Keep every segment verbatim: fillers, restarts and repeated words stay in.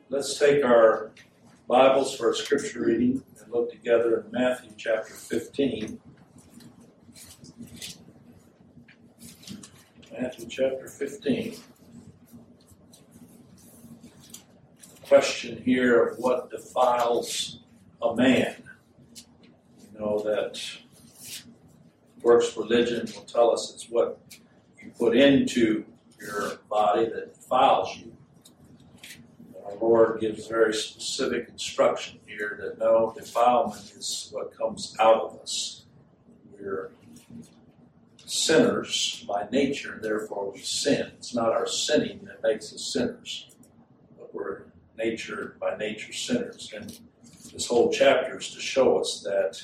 Let's take our Bibles for our scripture reading and look together in Matthew chapter fifteen. Matthew chapter fifteen. The question here of what defiles a man. You know that works religion will tell us it's what you put into your body that defiles you. Our Lord gives very specific instruction here that no, defilement is what comes out of us. We're sinners by nature, therefore we sin. It's not our sinning that makes us sinners, but we're nature by nature sinners. And this whole chapter is to show us that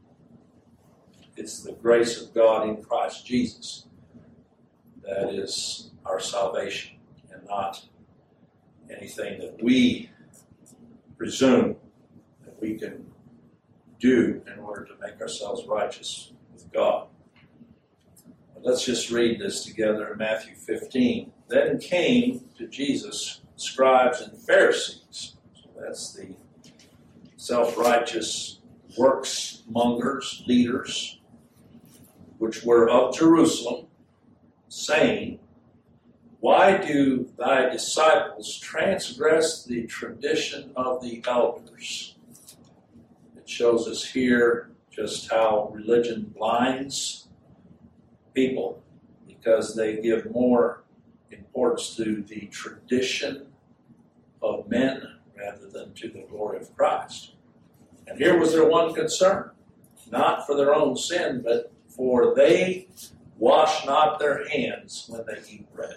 it's the grace of God in Christ Jesus that is our salvation, and not anything that we presume that we can do in order to make ourselves righteous with God. But let's just read this together in Matthew fifteen. Then came to Jesus scribes and Pharisees. So that's the self-righteous works mongers, leaders, which were of Jerusalem, saying, "Why do thy disciples transgress the tradition of the elders?" It shows us here just how religion blinds people because they give more importance to the tradition of men rather than to the glory of Christ. And here was their one concern, not for their own sin, but for they wash not their hands when they eat bread.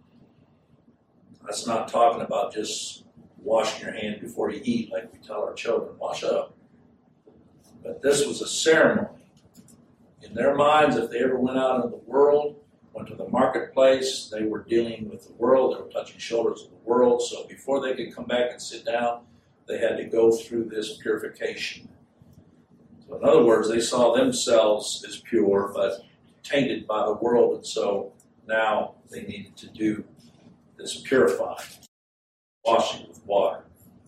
That's not talking about just washing your hand before you eat like we tell our children, wash up. But this was a ceremony. In their minds, if they ever went out into the world, went to the marketplace, they were dealing with the world, they were touching shoulders of the world, so before they could come back and sit down, they had to go through this purification. So in other words, they saw themselves as pure, but tainted by the world, and so now they needed to do this purifying, washing with water.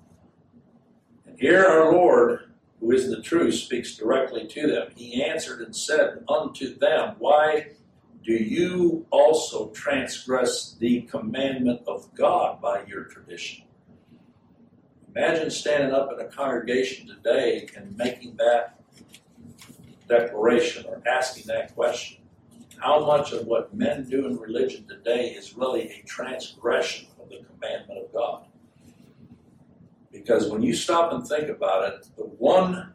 And here our Lord, who is the truth, speaks directly to them. He answered and said unto them, "Why do you also transgress the commandment of God by your tradition?" Imagine standing up in a congregation today and making that declaration or asking that question. How much of what men do in religion today is really a transgression of the commandment of God? Because when you stop and think about it, the one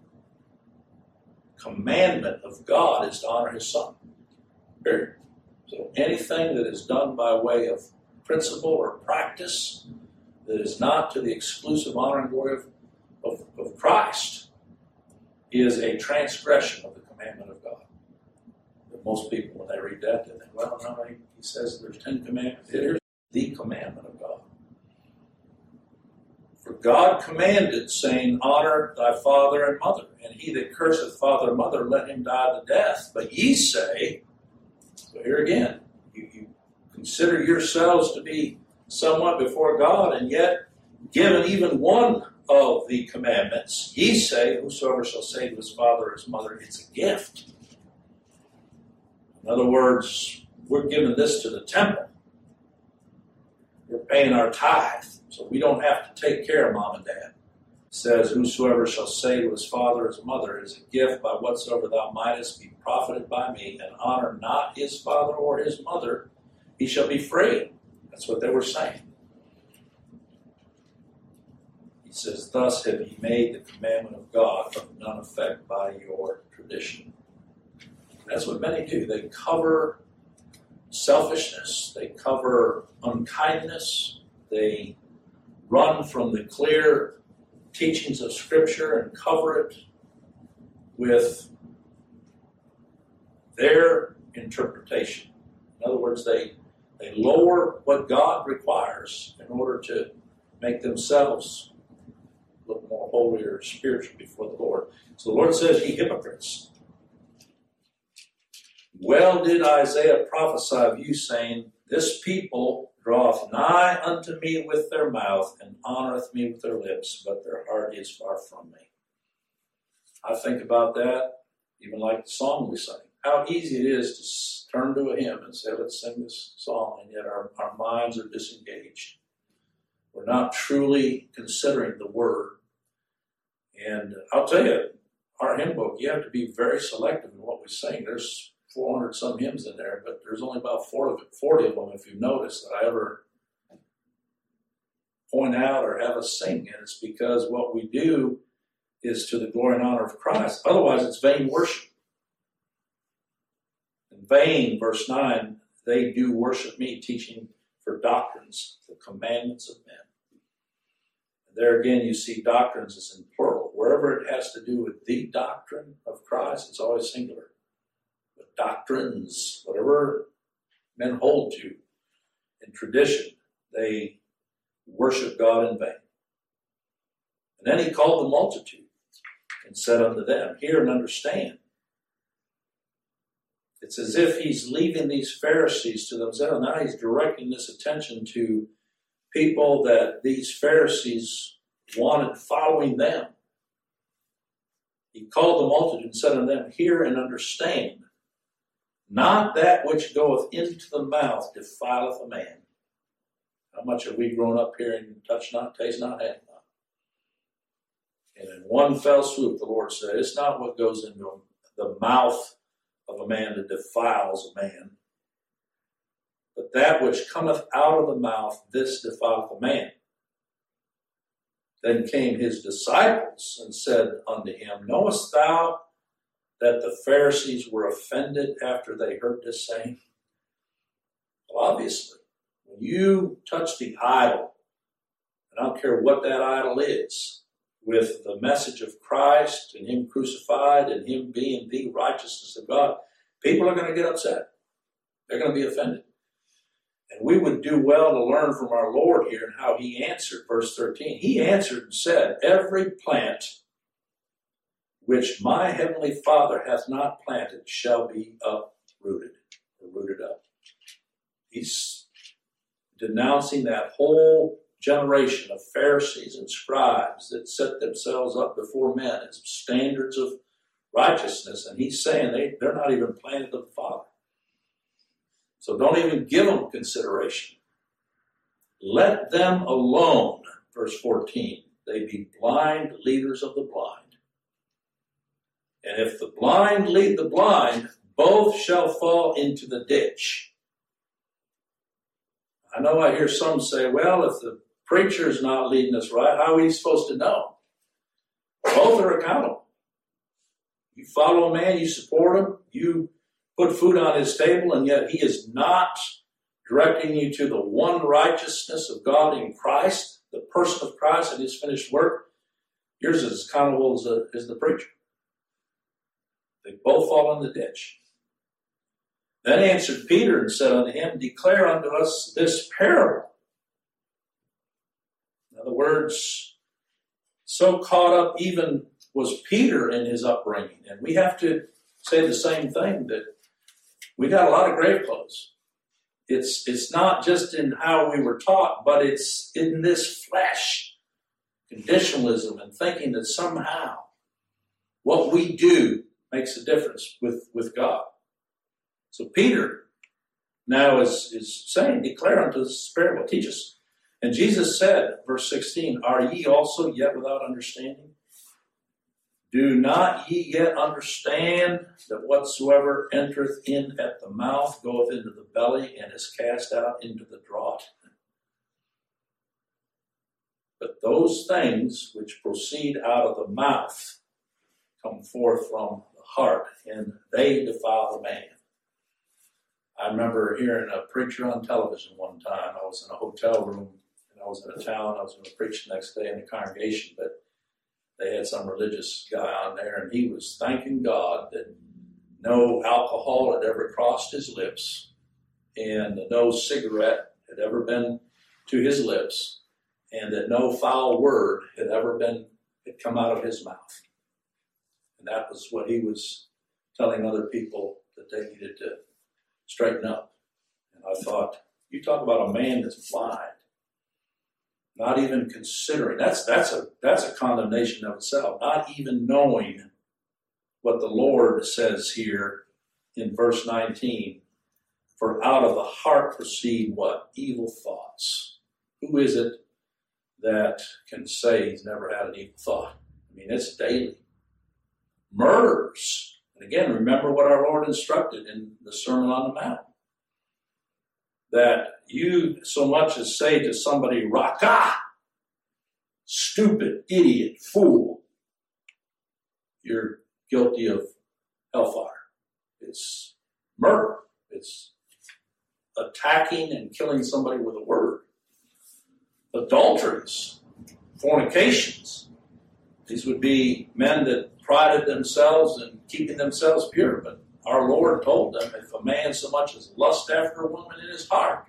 commandment of God is to honor His Son. Period. So anything that is done by way of principle or practice that is not to the exclusive honor and glory of, of, of Christ is a transgression of the commandment of God. Most people, when they read that, they think, well, no, he says there's ten commandments. Here's the commandment of God. For God commanded, saying, "Honor thy father and mother, and he that curseth father and mother, let him die the death. But ye say," so here again, you, you consider yourselves to be somewhat before God, and yet, given even one of the commandments, ye say, "Whosoever shall say to his father or his mother, it's a gift." In other words, we're giving this to the temple. We're paying our tithe, so we don't have to take care of mom and dad. It says, "Whosoever shall say to his father or his mother, is a gift by whatsoever thou mightest be profited by me, and honor not his father or his mother, he shall be free." That's what they were saying. He says, "Thus have ye made the commandment of God of none effect by your tradition." That's what many do. They cover selfishness. They cover unkindness. They run from the clear teachings of Scripture and cover it with their interpretation. In other words, they, they lower what God requires in order to make themselves look more holy or spiritual before the Lord. So the Lord says, "Ye hypocrites, Well did Isaiah prophesy of you, saying, This people draweth nigh unto me with their mouth, and honoreth me with their lips, but their heart is far from me. I think about that, even like the song we sang. How easy it is to turn to a hymn and say, let's sing this song, and yet our, our minds are disengaged. We're not truly considering the word. And I'll tell you, our hymn book, you have to be very selective in what we sing. There's four hundred some hymns in there, but there's only about forty of them, if you notice, that I ever point out or have us sing. And it's because what we do is to the glory and honor of Christ. Otherwise, it's vain worship. In vain, verse nine, they do worship me, teaching for doctrines, the commandments of men. And there again, you see doctrines is in plural. Wherever it has to do with the doctrine of Christ, it's always singular. But doctrines, whatever men hold to in tradition, they worship God in vain. And then he called the multitude and said unto them, Hear and understand. It's as if he's leaving these Pharisees to themselves. Now he's directing this attention to people that these Pharisees wanted following them. He called the multitude and said unto them, Hear and understand. Not that which goeth into the mouth defileth a man. How much have we grown up hearing, touch not, taste not, have not? And in one fell swoop, the Lord said, It's not what goes into the mouth of a man that defiles a man, but that which cometh out of the mouth, this defileth a man. Then came his disciples and said unto him, Knowest thou that the Pharisees were offended after they heard this saying? Well, obviously, when you touch the idol, and I don't care what that idol is, with the message of Christ and him crucified and him being the righteousness of God, people are going to get upset. They're going to be offended. And we would do well to learn from our Lord here and how he answered. Verse thirteen, he answered and said, Every plant which my heavenly Father hath not planted shall be uprooted, or rooted up. He's denouncing that whole generation of Pharisees and scribes that set themselves up before men as standards of righteousness. And he's saying they, they're not even planted of the Father. So don't even give them consideration. Let them alone, verse fourteen. They be blind leaders of the blind. And if the blind lead the blind, both shall fall into the ditch. I know I hear some say, well, if the preacher's not leading us right, how are we supposed to know? Both are accountable. You follow a man, you support him, you put food on his table, and yet he is not directing you to the one righteousness of God in Christ, the person of Christ and his finished work. Yours is as accountable as the, as the preacher. They both fall in the ditch. Then answered Peter and said unto him, Declare unto us this parable. In other words, so caught up even was Peter in his upbringing. And we have to say the same thing, that we got a lot of grave clothes. It's, it's not just in how we were taught, but it's in this flesh conditionalism and thinking that somehow what we do makes a difference with, with God. So Peter now is, is saying, Declare unto us this parable, teach us. And Jesus said, verse sixteen, Are ye also yet without understanding? Do not ye yet understand that whatsoever entereth in at the mouth goeth into the belly and is cast out into the draught? But those things which proceed out of the mouth come forth from the heart, and they defile the man. I remember hearing a preacher on television one time. I was in a hotel room, and I was in a town. I was going to preach the next day in the congregation, but they had some religious guy on there, and he was thanking God that no alcohol had ever crossed his lips, and no cigarette had ever been to his lips, and that no foul word had ever been had come out of his mouth. And that was what he was telling other people that they needed to straighten up. And I thought, you talk about a man that's blind, not even considering. That's that's a that's a condemnation of itself. Not even knowing what the Lord says here in verse nineteen. For out of the heart proceed what? Evil thoughts. Who is it that can say he's never had an evil thought? I mean, it's daily. Murders. And again, remember what our Lord instructed in the Sermon on the Mount. That you so much as say to somebody, Raka, stupid, idiot, fool, you're guilty of hellfire. It's murder. It's attacking and killing somebody with a word. Adulteries, fornications. These would be men that prided themselves in keeping themselves pure. But our Lord told them, if a man so much as lust after a woman in his heart,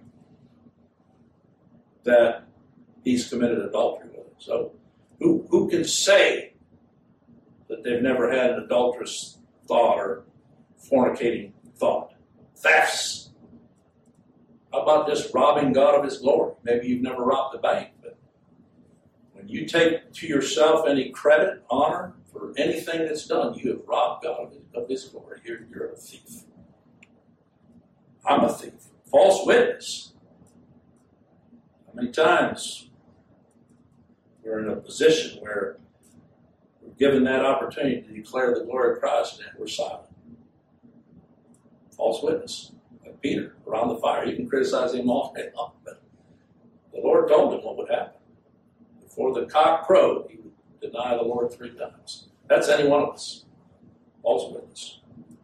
that he's committed adultery with her. So who, who can say that they've never had an adulterous thought or fornicating thought? Thefts. How about just robbing God of his glory? Maybe you've never robbed the bank, but when you take to yourself any credit, honor for anything that's done, you have robbed God of his, of his glory. You're, you're a thief. I'm a thief. False witness. How many times we're in a position where we're given that opportunity to declare the glory of Christ and we're silent? False witness. Like Peter, around the fire. You can criticize him all day long, but the Lord told him what would happen. Before the cock crowed, he would deny the Lord three times. That's any one of us. False witness.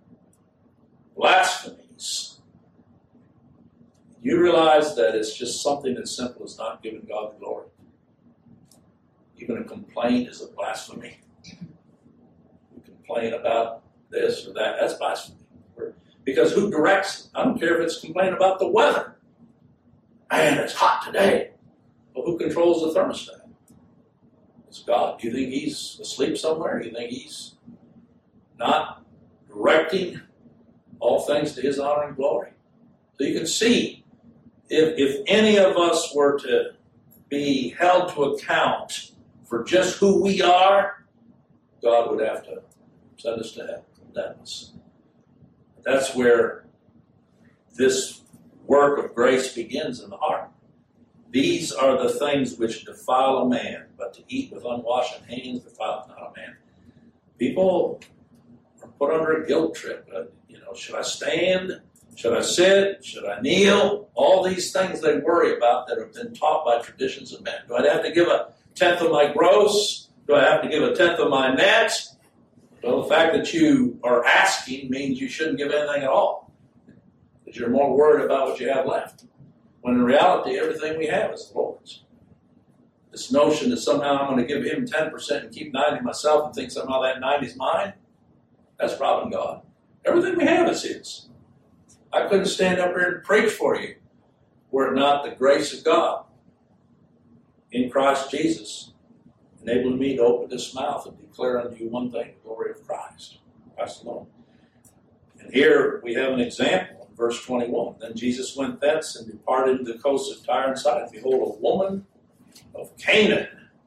Blasphemies. You realize that it's just something as simple as not giving God the glory. Even a complaint is a blasphemy. You complain about this or that, that's blasphemy. Because who directs it? I don't care if it's complaining about the weather. Man, it's hot today. Well, who controls the thermostat? It's God. Do you think he's asleep somewhere? Do you think he's not directing all things to his honor and glory? So you can see, if, if any of us were to be held to account for just who we are, God would have to send us to hell, condemn us. That's where this work of grace begins in the heart. These are the things which defile a man, but to eat with unwashed hands defileth not a man. People are put under a guilt trip. Uh, you know, should I stand? Should I sit? Should I kneel? All these things they worry about that have been taught by traditions of men. Do I have to give a tenth of my gross? Do I have to give a tenth of my net? Well, the fact that you are asking means you shouldn't give anything at all. Because you're more worried about what you have left. When in reality, everything we have is the Lord's. This notion that somehow I'm going to give him ten percent and keep ninety myself and think somehow that ninety is mine, that's robbing God. Everything we have is his. I couldn't stand up here and preach for you were it not the grace of God in Christ Jesus enabling me to open this mouth and declare unto you one thing, the glory of Christ. Christ alone. And here we have an example in verse twenty-one. Then Jesus went thence and departed to the coast of Tyre and Sidon. Behold, a woman of Canaan,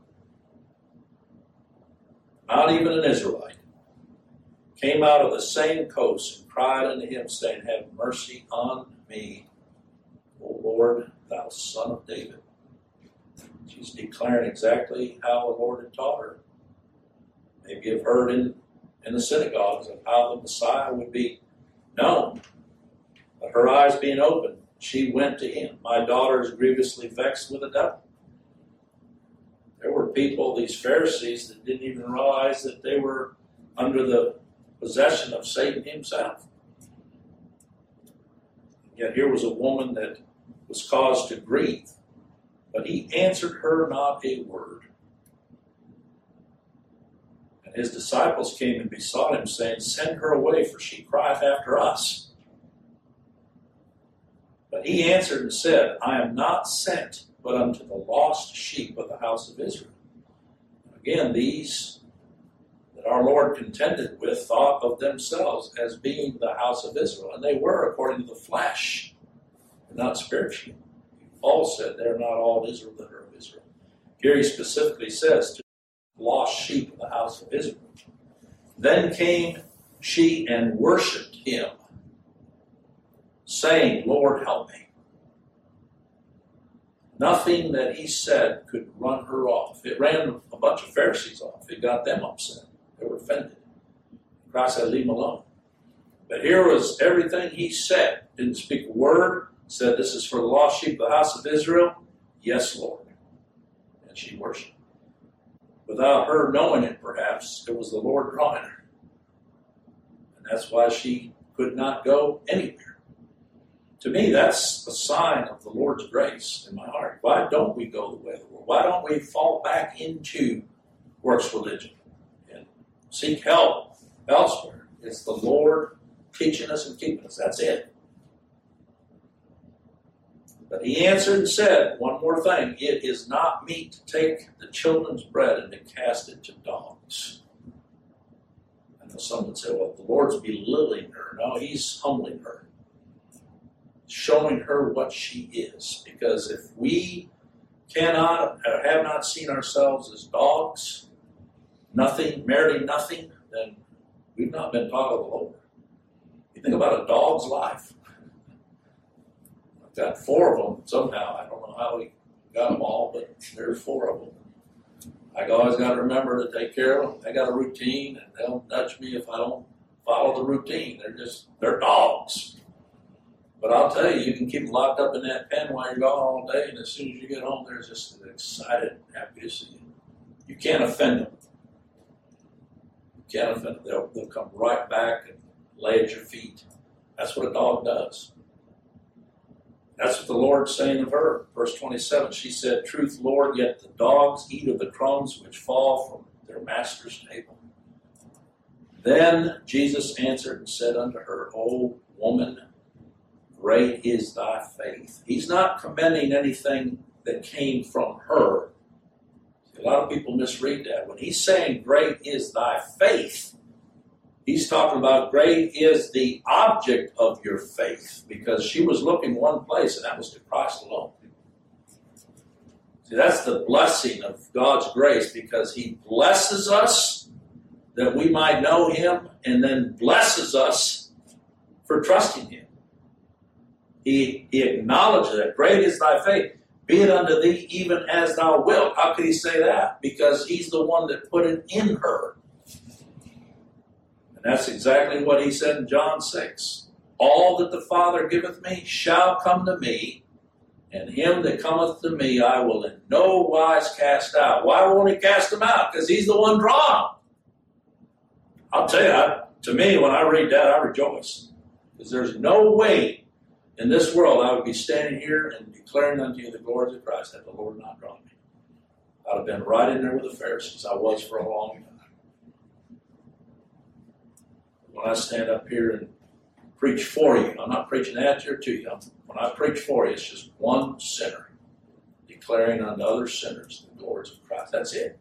not even an Israelite, came out of the same coast and cried unto him, saying, have mercy on me, O Lord, thou son of David. She's declaring exactly how the Lord had taught her. Maybe you've heard in, in the synagogues of how the Messiah would be known. But her eyes being opened, she went to him. My daughter is grievously vexed with a devil. There were people, these Pharisees, that didn't even realize that they were under the possession of Satan himself. Yet here was a woman that was caused to grieve. But he answered her not a word. And his disciples came and besought him, saying, send her away, for she crieth after us. But he answered and said, I am not sent, but unto the lost sheep of the house of Israel. Again, these that that our Lord contended with thought of themselves as being the house of Israel. And they were according to the flesh, and not spiritually. Paul said they're not all Israel that are of Israel. Here he specifically says to the lost sheep of the house of Israel. Then came she and worshipped him, saying, Lord, help me. Nothing that he said could run her off. It ran a bunch of Pharisees off. It got them upset. They were offended. Christ said, leave him alone. But here was everything he said. Didn't speak a word. Said, this is for the lost sheep of the house of Israel. Yes, Lord. And she worshiped. Without her knowing it, perhaps, it was the Lord drawing her. And that's why she could not go anywhere. To me, that's a sign of the Lord's grace in my heart. Why don't we go the way of the world? Why don't we fall back into works religion and seek help elsewhere? It's the Lord teaching us and keeping us. That's it. But he answered and said, one more thing, it is not meet to take the children's bread and to cast it to dogs. I know some would say, well, the Lord's belittling her. No, he's humbling her. Showing her what she is. Because if we cannot or have not seen ourselves as dogs, nothing, merely nothing, then we've not been taught of the Lord. You think about a dog's life. I've got four of them somehow. I don't know how we got them all, but there's four of them. I always got to remember to take care of them. They got a routine, and they'll nudge me if I don't follow the routine. They're just, they're dogs. But I'll tell you, you can keep them locked up in that pen while you're gone all day, and as soon as you get home, they're just excited and happy to see you. You can't offend them. You can't offend them. They'll, they'll come right back and lay at your feet. That's what a dog does. That's what the Lord's saying of her. Verse twenty-seven, she said, truth, Lord, yet the dogs eat of the crumbs which fall from their master's table. Then Jesus answered and said unto her, O woman, great is thy faith. He's not commending anything that came from her. A lot of people misread that. When he's saying great is thy faith, he's talking about great is the object of your faith, because she was looking one place, and that was to Christ alone. See, that's the blessing of God's grace, because he blesses us that we might know him, and then blesses us for trusting him. He, he acknowledges that. Great is thy faith. Be it unto thee even as thou wilt. How could he say that? Because he's the one that put it in her. And that's exactly what he said in John six. All that the Father giveth me shall come to me, and him that cometh to me I will in no wise cast out. Why won't he cast him out? Because he's the one drawn. I'll tell you, I, to me, when I read that, I rejoice. Because there's no way in this world, I would be standing here and declaring unto you the glories of Christ had the Lord not drawn me. I'd have been right in there with the Pharisees. I was for a long time. When I stand up here and preach for you, I'm not preaching at you or to you. When I preach for you, it's just one sinner declaring unto other sinners the glories of Christ. That's it.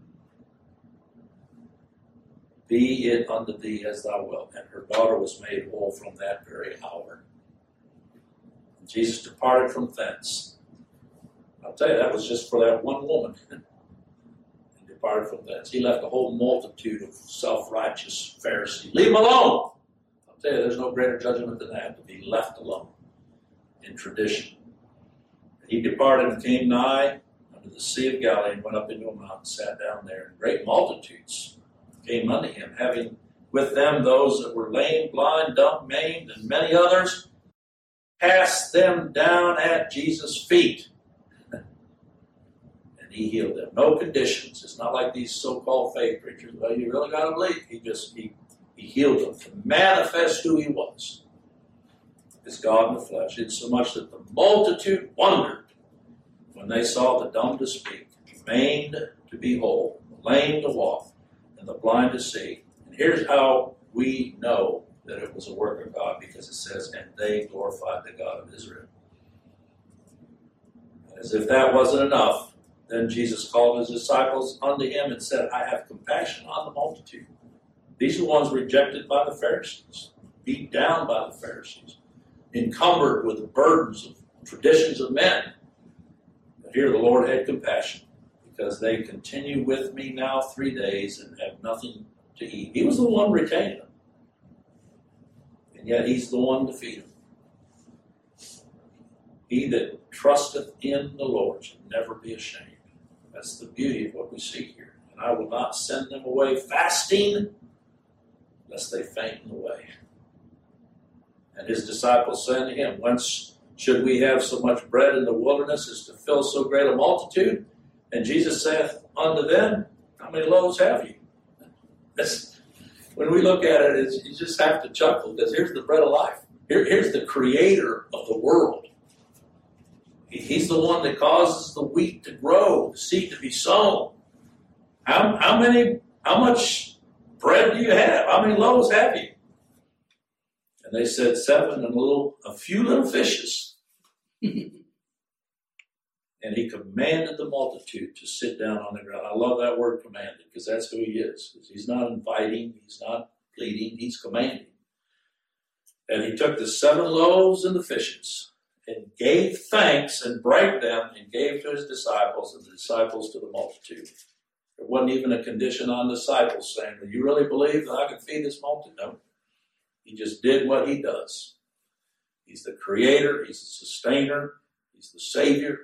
Be it unto thee as thou wilt. And her daughter was made whole from that very hour. Jesus departed from thence. I'll tell you, that was just for that one woman. He departed from thence. He left a whole multitude of self-righteous Pharisees. Leave them alone. I'll tell you, there's no greater judgment than that, to be left alone in tradition. He departed and came nigh unto the Sea of Galilee, and went up into a mountain, and sat down there. And great multitudes came unto him, having with them those that were lame, blind, dumb, maimed, and many others. Cast them down at Jesus' feet. And he healed them. No conditions. It's not like these so-called faith preachers. Well, you really got to believe. He just, he, he healed them to manifest who he was. As God in the flesh. It's so much that the multitude wondered when they saw the dumb to speak, the maimed to be whole, the lame to walk, and the blind to see. And here's how we know that it was a work of God, because it says, and they glorified the God of Israel. As if that wasn't enough, Then Jesus called his disciples unto him and said, I have compassion on the multitude. These are the ones rejected by the Pharisees, beat down by the Pharisees, encumbered with the burdens of traditions of men. But here the Lord had compassion, because they continue with me now three days and have nothing to eat. He was the one retaining them. And yet he's the one to feed them. He that trusteth in the Lord shall never be ashamed. That's the beauty of what we see here. And I will not send them away fasting, lest they faint in the way. And his disciples said to him, Whence should we have so much bread in the wilderness as to fill so great a multitude? And Jesus saith unto them, How many loaves have you? That's, when we look at it, it's, you just have to chuckle, because here's the bread of life. Here, here's the creator of the world. He's the one that causes the wheat to grow, the seed to be sown. How, how many, how much bread do you have? How many loaves have you? And they said, seven and a little, a few little fishes. And he commanded the multitude to sit down on the ground. I love that word commanded, because that's who he is. He's not inviting, he's not pleading, he's commanding. And he took the seven loaves and the fishes, and gave thanks and brake them and gave to his disciples, and the disciples to the multitude. There wasn't even a condition on the disciples saying, do you really believe that I can feed this multitude? No. He just did what he does. He's the creator, he's the sustainer, he's the savior.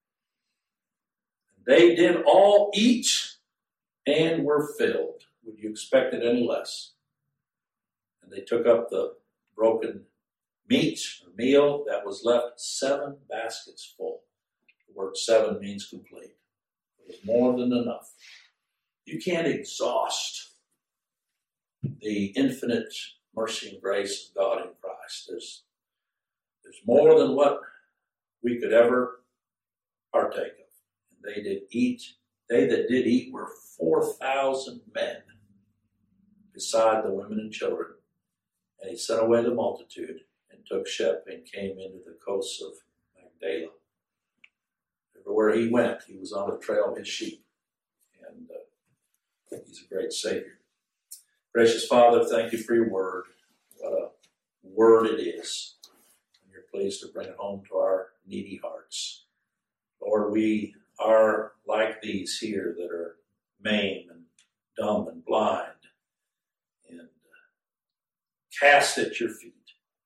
They did all eat and were filled. Would you expect it any less? And they took up the broken meat, or meal that was left, seven baskets full. The word seven means complete. It was more than enough. You can't exhaust the infinite mercy and grace of God in Christ. There's, there's more than what we could ever partake of. And they did eat. They that did eat were four thousand men, beside the women and children. And he sent away the multitude, and took ship and came into the coasts of Magdala. Everywhere he went, he was on the trail of his sheep. And uh, he's a great Savior. Gracious Father, thank you for your word. What a word it is. And you're pleased to bring it home to our needy hearts. Lord, we are like these here that are maimed and dumb and blind, and uh, cast at your feet.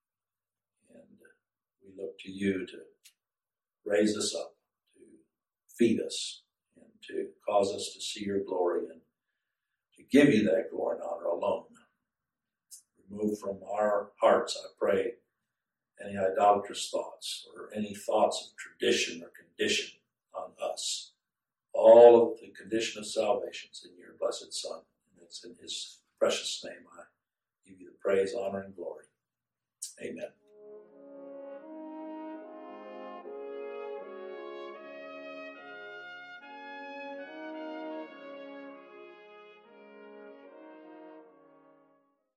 We look to you to raise us up, to feed us, and to cause us to see your glory, and to give you that glory and honor alone. Remove from our hearts, I pray, any idolatrous thoughts or any thoughts of tradition or condition on us. All of the condition of salvation is in your blessed Son, and it's in his precious name I give you the praise, honor, and glory. Amen.